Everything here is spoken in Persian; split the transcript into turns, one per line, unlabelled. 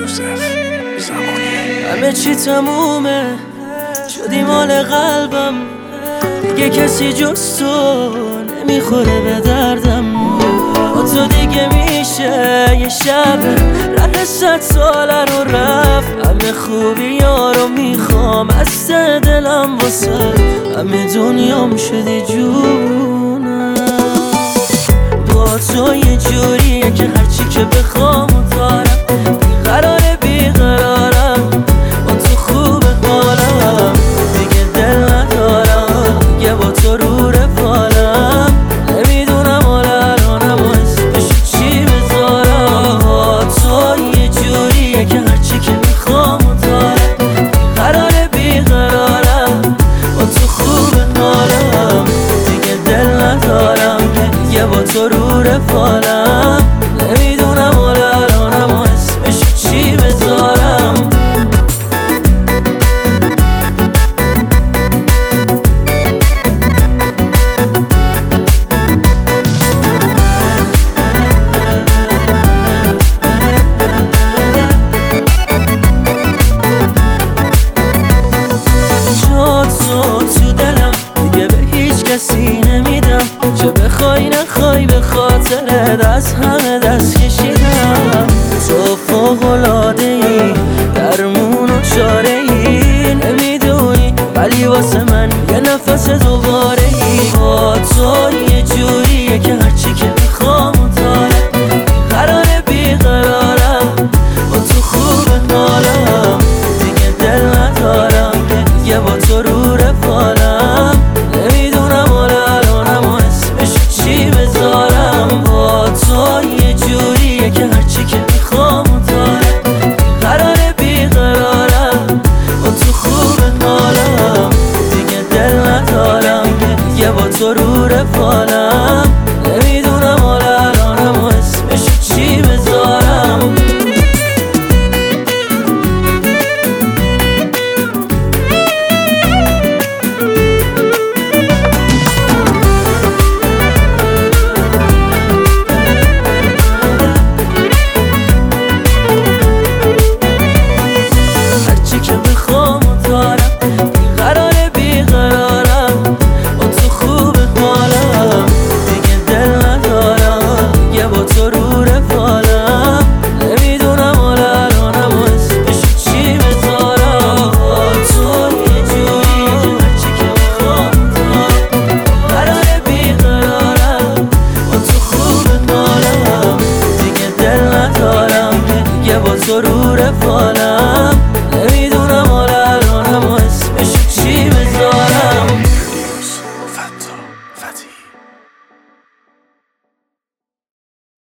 یوسف زمانی.
همه چی تمومه، شدی مال قلبم، دیگه کسی جز تو نمیخوره به دردم. با تو دیگه میشه یه شب ره 100 ساله رو رفت. همه خوبی رو میخوام از ته دلم واسه همه دنیام شدی جونم. با تو یه جوریه که هرچی که بخوام و دارم، بیقراره بیقرارم، با تو خوب حالم، دیگه دل ندارم، دیگه با تو رو رفالم. نمیدونم حالا الانم و اسمشو چی بذارم. با تو یه جوریه که هرچی که میخوام و دارم، بیقراره بیقرارم، با تو خوب حالم، دیگه دل ندارم، دیگه با تو رو رفالم. نمیدونم حالا الانم و اسمشو چی بذارم. تو دلم دیگه به هیچ کسی نمیدم، چه بخوای نخوای به خاطرت از همه دست کشیدم. تو فوق‌العاده‌ای، درمون و چاره‌ای، نمیدونی ولی واسه من یه نفس دوباره‌ای. با تو یه جوریه که هرچی که میخوام و دارم، قراره بیقرارم، با تو خوب حالم، دیگه دل ندارم، دیگه با تو رو رفالم. نمیدونم حالا الانم و اسمشو چی بذارم. با تو یه جوریه که هرچی که میخوام و دارم، قراره بیقرارم، با تو خوب حالم، دیگه دل ندارم، دیگه با تو رو رفالم. نمیدونم حالا الانم و اسمشو چی بذارم. با تو رو رفالم.